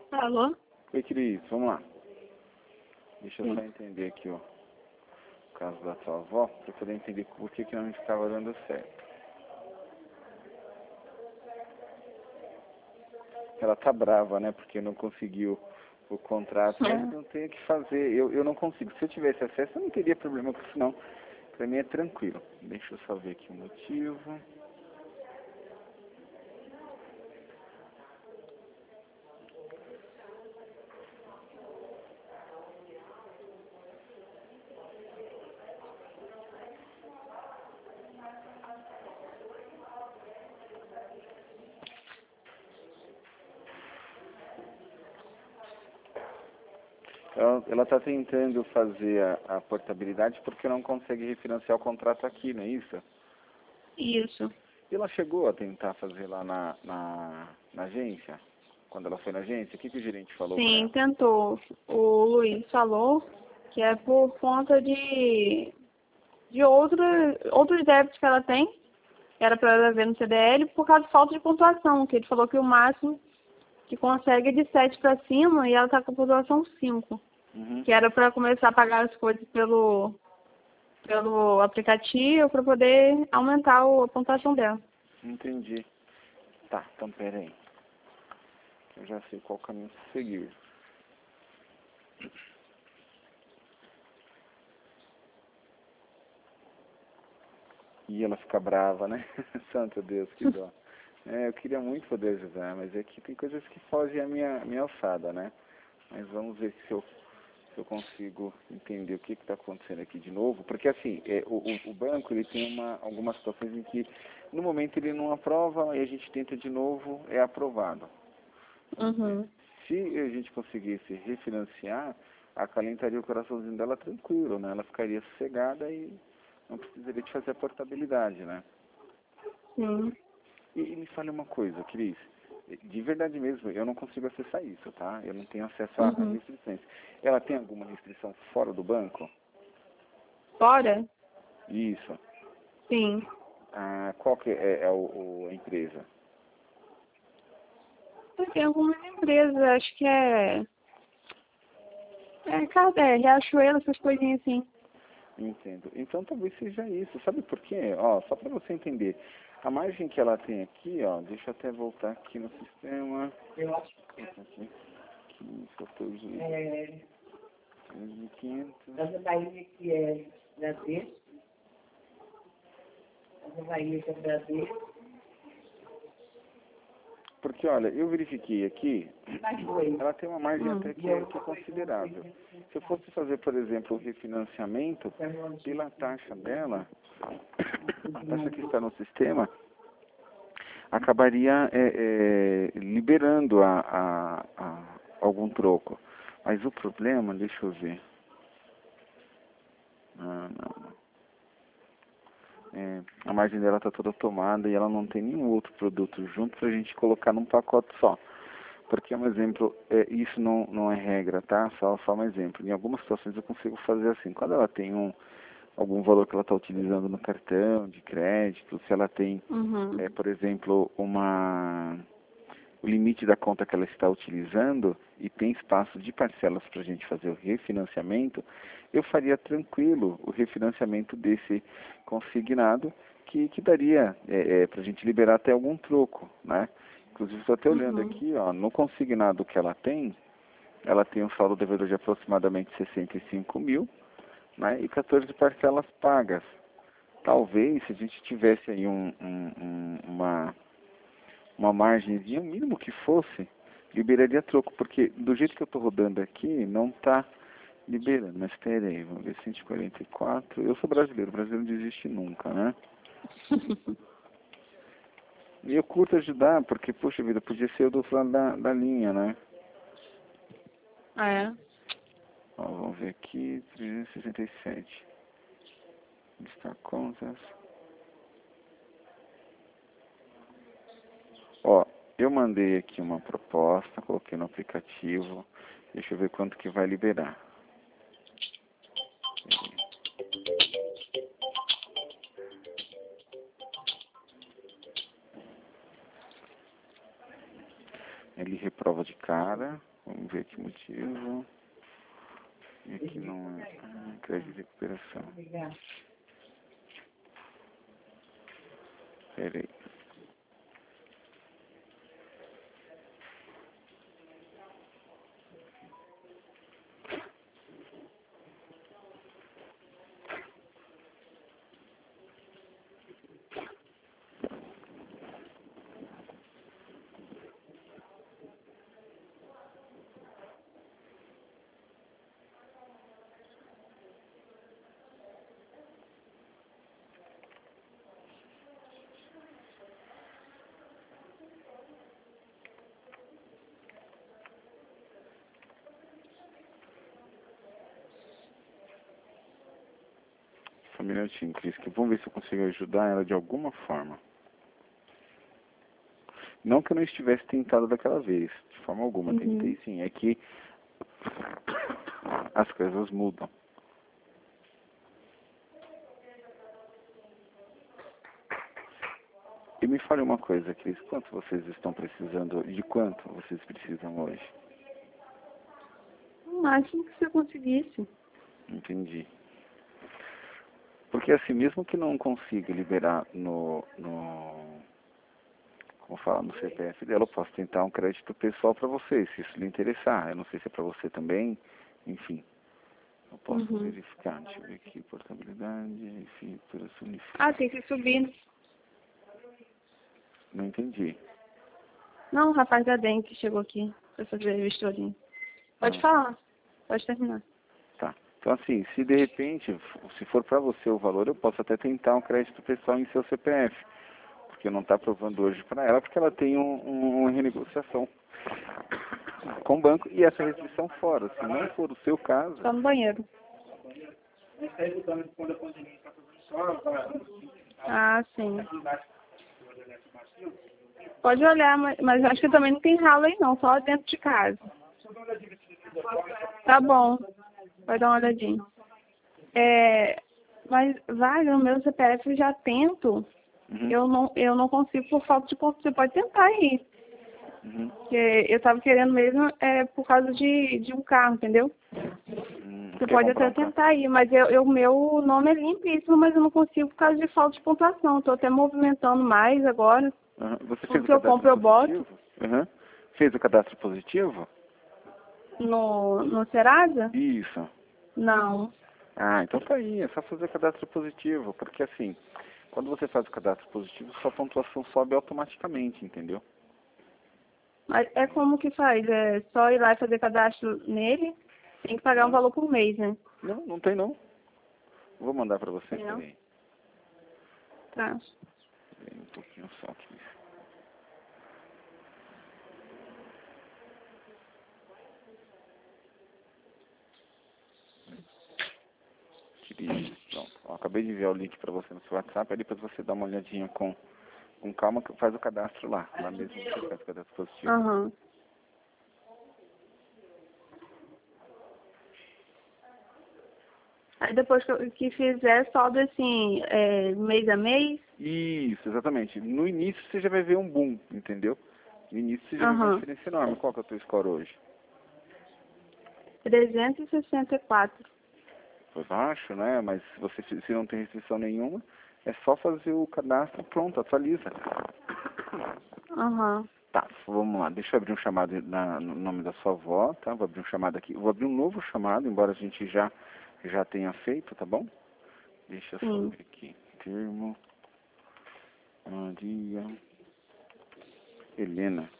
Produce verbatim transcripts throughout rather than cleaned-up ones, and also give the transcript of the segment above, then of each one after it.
Alô? Oi, Cris, vamos lá. Deixa eu Sim. só entender aqui, ó, o caso da sua avó, para poder entender por que que não estava dando certo. Ela tá brava, né, porque não conseguiu o contrato, mas É. não tem o que fazer. Eu, eu não consigo. Se eu tivesse acesso, eu não teria problema com isso, não. Pra mim é tranquilo. Deixa eu só ver aqui o motivo. Ela está tentando fazer a, a portabilidade porque não consegue refinanciar o contrato aqui, não é isso? Isso. E ela chegou a tentar fazer lá na, na, na agência? Quando ela foi na agência, o que, que o gerente falou para Sim, ela? tentou. O Luiz falou que é por conta de, de outro, outros débitos que ela tem. Era para ela ver no C D L por causa de falta de pontuação, que ele falou que o máximo que consegue é de sete para cima e ela está com pontuação cinco. Uhum. Que era para começar a pagar as coisas pelo, pelo aplicativo para poder aumentar o- a pontuação dela. Entendi. Tá, então pera aí. Eu já sei qual caminho seguir. E ela fica brava, né? Santo Deus, que dó. É, eu queria muito poder ajudar, mas é que tem coisas que fogem à minha, minha alçada, né? Mas vamos ver se eu, se eu consigo entender o que está acontecendo aqui de novo. Porque assim, é, o, o, o banco ele tem uma, algumas situações em que no momento ele não aprova e a gente tenta de novo, é aprovado. Uhum. Se a gente conseguisse refinanciar, acalentaria o coraçãozinho dela tranquilo, né? Ela ficaria sossegada e não precisaria de fazer a portabilidade, né? Sim. E, e me fale uma coisa, Cris. De verdade mesmo, eu não consigo acessar isso, tá? Eu não tenho acesso a, a Uhum. restrições. Ela tem alguma restrição fora do banco? Fora? Isso. Sim. Ah, qual que é, é o, o- a empresa? Tem algumas empresas, acho que é. É, cada, é, Riachuelo, essas coisinhas assim. Entendo. Então talvez seja isso. Sabe por quê? Ó, só para você entender. A margem que ela tem aqui, ó, deixa eu até voltar aqui no sistema. Eu acho Aqui, quinze, quatorze, que é, três mil e quinhentos. Casa Bahia que é Bradesco, Casa Bahia que é Bradesco, Porque, olha, eu verifiquei aqui, mais dois. ela tem uma margem Hum. até que é, que é considerável. Se eu fosse fazer, por exemplo, o refinanciamento, pela taxa dela, a taxa que está no sistema, acabaria é, é, liberando a, a, a algum troco. Mas o problema, deixa eu ver. Ah, não, não. É, a margem dela está toda tomada e ela não tem nenhum outro produto junto para a gente colocar num pacote só. Porque, um exemplo, é, isso não, não é regra, tá? Só, só um exemplo. Em algumas situações eu consigo fazer assim. Quando ela tem um, algum valor que ela está utilizando no cartão de crédito, se ela tem, Uhum. é, por exemplo, uma o limite da conta que ela está utilizando e tem espaço de parcelas para a gente fazer o refinanciamento, eu faria tranquilo o refinanciamento desse consignado que, que daria é, é, para a gente liberar até algum troco, né? Inclusive, estou até olhando Uhum. aqui, ó, no consignado que ela tem, ela tem um saldo devedor de aproximadamente sessenta e cinco mil, né? E quatorze parcelas pagas. Talvez, se a gente tivesse aí um, um, um, uma uma margenzinha, o mínimo que fosse, liberaria troco, porque do jeito que eu estou rodando aqui, não está liberando. Mas espera aí, vamos ver, cento e quarenta e quatro, eu sou brasileiro, o brasileiro não desiste nunca, né? E eu curto ajudar, porque, poxa vida, podia ser eu do outro lado da, da linha, né? É. Ó, vamos ver aqui, trezentos e sessenta e sete. Listar contas. Ó, eu mandei aqui uma proposta, coloquei no aplicativo. Deixa eu ver quanto que vai liberar. Ele reprova de cara. Vamos ver que motivo. E aqui não é ah, crédito de recuperação. Obrigada. Peraí. Só um minutinho, Cris, que vamos ver se eu consigo ajudar ela de alguma forma. Não que eu não estivesse tentado daquela vez, de forma alguma, Uhum. tentei sim. É que as coisas mudam. E me fale uma coisa, Cris, quanto vocês estão precisando, de quanto vocês precisam hoje? O máximo que você conseguisse. Entendi. Porque assim, mesmo que não consiga liberar no, no como fala, no C P F dela, eu posso tentar um crédito pessoal para você, se isso lhe interessar. Eu não sei se é para você também, enfim. Eu posso Uhum. verificar. Deixa eu ver aqui, portabilidade, enfim, operação unificada. Ah, tem que subir. Não entendi. Não, o rapaz da D E M que chegou aqui pra fazer a vistoria. Pode Ah. falar. Pode terminar. Tá. Então assim, se de repente, se for para você o valor, eu posso até tentar um crédito pessoal em seu C P F. Porque não está aprovando hoje para ela, porque ela tem um, um, uma renegociação com o banco e essa restrição fora. Se não for o seu caso... Tá no banheiro. Ah, sim. Pode olhar, mas, mas acho que também não tem ralo aí não, só dentro de casa. Tá bom. Vai dar uma olhadinha. É, mas vai, no meu C P F eu já tento. Uhum. Eu não, eu não consigo por falta de conta. Você pode tentar aí. Uhum. Porque eu tava querendo mesmo é, por causa de, de um carro, entendeu? Hum, Você quer pode comprar até um carro? tentar aí, mas eu, eu, meu nome é limpíssimo, mas eu não consigo por causa de falta de pontuação. Estou até movimentando mais agora. Uhum. Você fez Tudo o que eu cadastro compro eu boto positivo? Uhum. Fez o cadastro positivo? no, no Serasa? Isso. Não. Ah, então tá aí, é só fazer o cadastro positivo, porque assim, quando você faz o cadastro positivo, sua pontuação sobe automaticamente, entendeu? Mas é como que faz? É só ir lá e fazer cadastro nele? Tem que pagar um valor por mês, né? Não, não tem não. Vou mandar pra você, Tem não? peraí. Tá. Peraí um pouquinho só aqui. Queria, pronto. Ó, acabei de enviar o link pra você no seu WhatsApp, aí depois você dá uma olhadinha com, com calma, que faz o cadastro lá. Lá mesmo você faz o cadastro positivo. Aham. Aí depois que, eu, que fizer, solda assim, é, mês a mês? Isso, exatamente. No início você já vai ver um boom, entendeu? No início você já vai ver uma Aham. diferença enorme. Qual que é o teu score hoje? trezentos e sessenta e quatro. Foi baixo, né? Mas se você se não tem restrição nenhuma, é só fazer o cadastro, pronto, atualiza. Aham. Tá, vamos lá. Deixa eu abrir um chamado na, no nome da sua avó, tá? Vou abrir um chamado aqui. Vou abrir um novo chamado, embora a gente já, já tenha feito, tá bom? Deixa eu só Sim. ver aqui. Termo. Maria. Helena.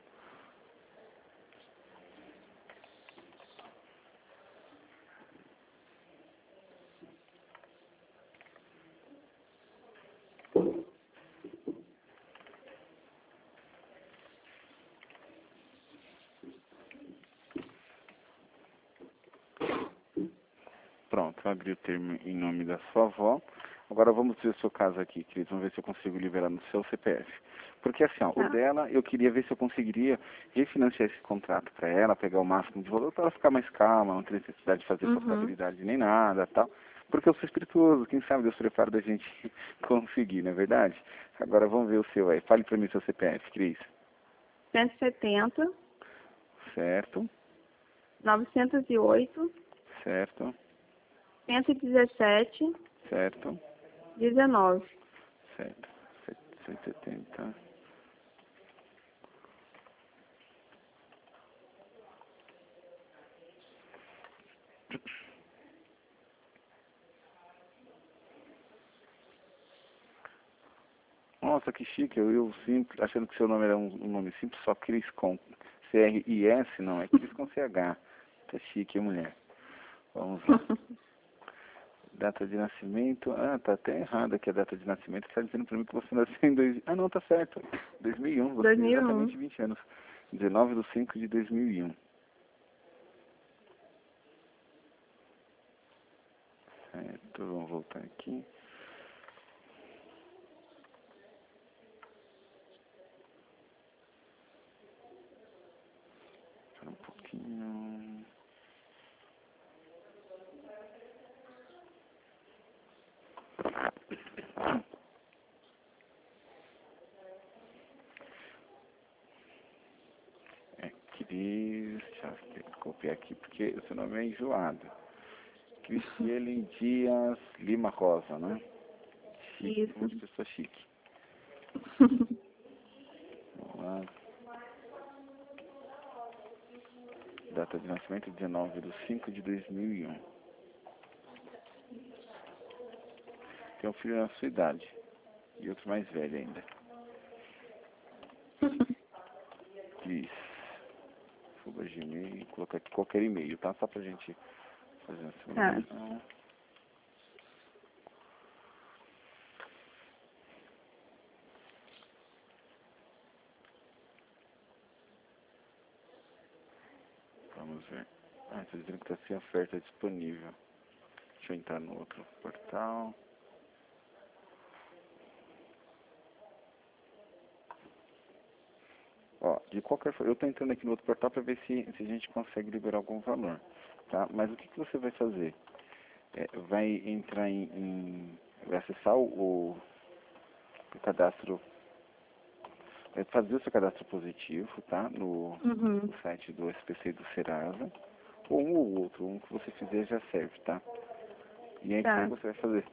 Pronto, abri o termo em nome da sua avó. Agora vamos ver o seu caso aqui, queridos. Vamos ver se eu consigo liberar no seu C P F. Porque assim, ó, o Tá. dela, eu queria ver se eu conseguiria refinanciar esse contrato para ela, pegar o máximo de valor para ela ficar mais calma, não ter necessidade de fazer Uhum. portabilidade nem nada, tal. Porque eu sou espirituoso, quem sabe Deus prepara da gente conseguir, não é verdade? Agora vamos ver o seu aí. Fale para mim o seu C P F, Cris. cento e setenta, Certo. novecentos e oito, certo, cento e dezessete, certo, dezenove. certo, cento e setenta. Nossa, que chique, eu, eu simples, achando que seu nome era um, um nome simples, só Cris com C R I S, não, é Cris com C H. Tá chique, hein, mulher? Vamos lá. Data de nascimento, ah, tá até errado aqui a data de nascimento, está dizendo pra mim que você nasceu em dois... Ah, não, tá certo, dois mil e um, você tem exatamente vinte anos, dezenove de cinco de dois mil e um. Certo, vamos voltar aqui. Espera um pouquinho. É, Cris, deixa eu copiar aqui porque o seu nome é enjoado. Cristiane Dias Lima Rosa, né? Chique, Isso. muito pessoa chique. Vamos lá. Data de nascimento dezenove de cinco de dois mil e um. Tem um filho na sua idade. E outro mais velho ainda. Cris. Fuga de e-mail. Colocar aqui qualquer e-mail, tá? Só pra gente fazer uma simulação. Tá. Vamos ver. Ah, está dizendo que está sem oferta disponível. Deixa eu entrar no outro portal. Ó, de qualquer forma, eu estou entrando aqui no outro portal para ver se, se a gente consegue liberar algum valor, tá? Mas o que, que você vai fazer? É, vai entrar em, em... vai acessar o, o cadastro, vai fazer o seu cadastro positivo, tá? No, Uhum. no site do S P C e do Serasa. Ou um ou outro, um que você fizer já serve, tá? E aí o Tá. que você vai fazer?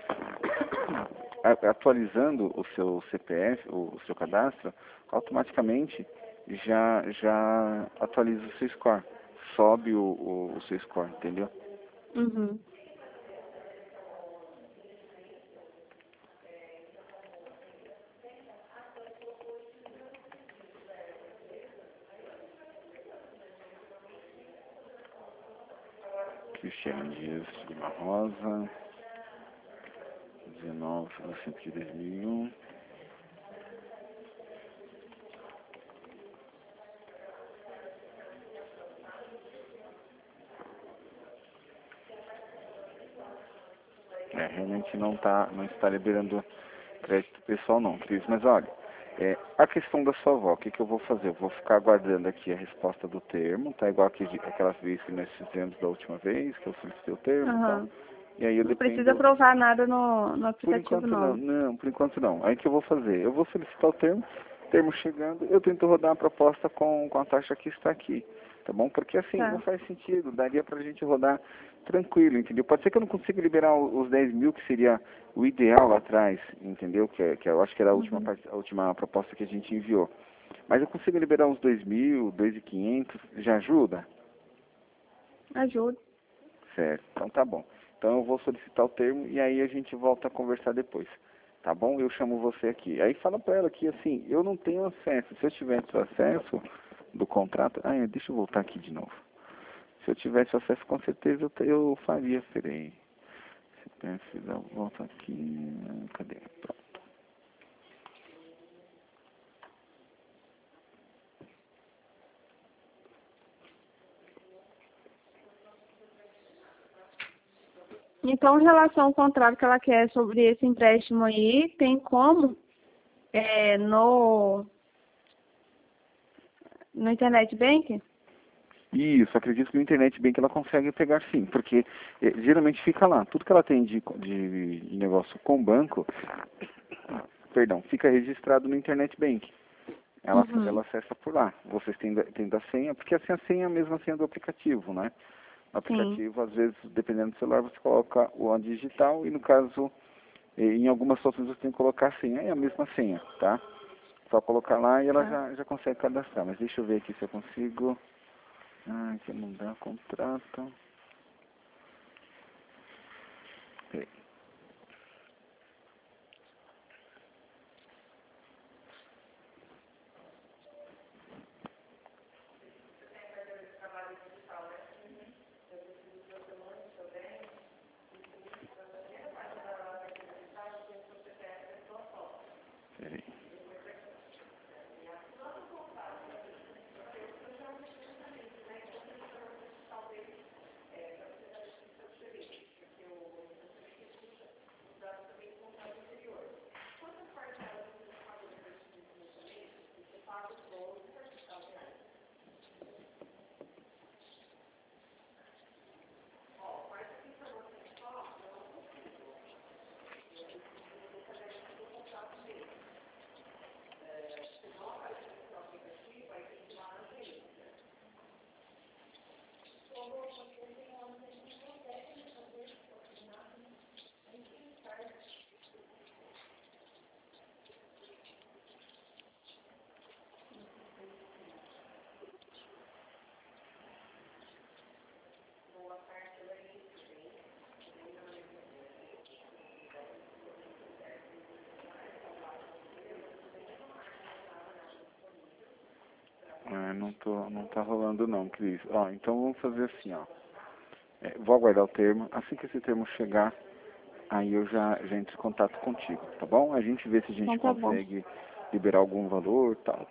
A- Atualizando o seu C P F, o, o seu cadastro, automaticamente já, já atualiza o seu score. Sobe o, o, o seu score, entendeu? Uhum. Cristiano Dias Lima Rosa, dezenove de cinco de dois mil e um. É, realmente não, tá, não está liberando crédito pessoal não, Cris. Mas olha, é, a questão da sua avó, o que, que eu vou fazer? Eu vou ficar aguardando aqui a resposta do termo, tá? Igual que, aquela vez que nós fizemos da última vez, que eu solicitei o termo e tal. Uhum. E aí eu Não dependo... precisa provar nada no, no Por aplicativo, enquanto não, não. não, por enquanto não. Aí o que eu vou fazer? Eu vou solicitar o termo, termo chegando, eu tento rodar a proposta com, com a taxa que está aqui, tá bom? Porque assim, Tá. não faz sentido, daria pra gente rodar tranquilo, entendeu? Pode ser que eu não consiga liberar o- os dez mil, que seria o ideal lá atrás, entendeu? Que, é- que eu acho que era a última, Uhum. parte- a última proposta que a gente enviou. Mas eu consigo liberar uns dois mil, dois mil e quinhentos, já ajuda? Ajuda. Certo, então tá bom. Então eu vou solicitar o termo e aí a gente volta a conversar depois. Tá bom? Eu chamo você aqui. Aí fala pra ela que assim, eu não tenho acesso. Se eu tivesse o acesso do contrato... Ah, é, deixa eu voltar aqui de novo. Se eu tivesse acesso, com certeza eu, te- eu faria. Peraí. C P F, dá volta aqui. Cadê? Pronto. Então, em relação ao contrato que ela quer sobre esse empréstimo aí, tem como é, no, no Internet Bank? Isso, acredito que no Internet Bank ela consegue pegar sim, porque eh, geralmente fica lá. Tudo que ela tem de, de, de negócio com banco, perdão, fica registrado no Internet Bank. ela, Uhum. ela acessa por lá. Vocês têm, têm a senha, porque assim, a senha é a mesma senha do aplicativo, né? No aplicativo, às vezes, dependendo do celular, você coloca o digital e, no caso, em algumas situações você tem que colocar a senha. É a mesma senha, tá? Só colocar lá e ela Tá. já, já consegue cadastrar. Mas deixa eu ver aqui se eu consigo. Ah, aqui não dá contrato. Peraí. Peraí. Ah, não tô, não tá rolando não, Cris. Ó, então vamos fazer assim, ó. É, vou aguardar o termo. Assim que esse termo chegar, aí eu já, já entro em contato contigo, tá bom? A gente vê se a gente Então tá bom. consegue liberar algum valor, tal.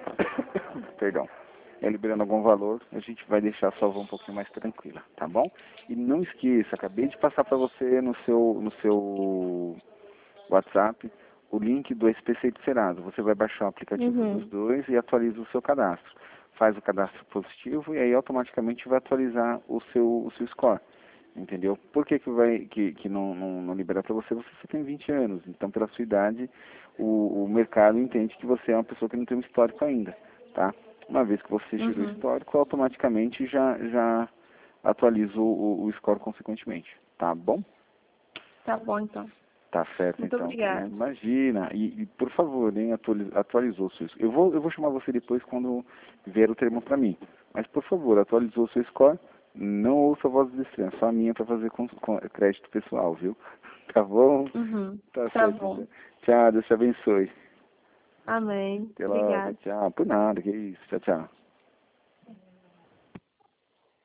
Perdão. É, liberando algum valor, a gente vai deixar a sua avó um pouquinho mais tranquila, tá bom? E não esqueça, acabei de passar para você no seu, no seu WhatsApp o link do S P C de Serasa. Você vai baixar o aplicativo Uhum. dos dois e atualiza o seu cadastro. Faz o cadastro positivo e aí automaticamente vai atualizar o seu, o seu score. Entendeu? Por que que, vai, que, que não, não, não libera para você? Você só tem vinte anos. Então, pela sua idade, o, o mercado entende que você é uma pessoa que não tem um histórico ainda. Tá? Uma vez que você gerou o Uhum. histórico, automaticamente já, já atualiza o, o score consequentemente. Tá bom? Tá bom, então. Tá certo, Muito então, Cris. obrigada. Imagina. E, e, por favor, hein, atualiz, atualizou o seu score. Eu vou, eu vou chamar você depois quando vier o termo para mim. Mas, por favor, atualizou o seu score. Não ouça vozes estranhas, só a minha para fazer com, com crédito pessoal, viu? Tá bom? Uhum. Tá Tá certo, bom. então. Tchau, Deus te abençoe. Amém. Até logo, Obrigada. tchau. Por nada, que isso. Tchau, tchau.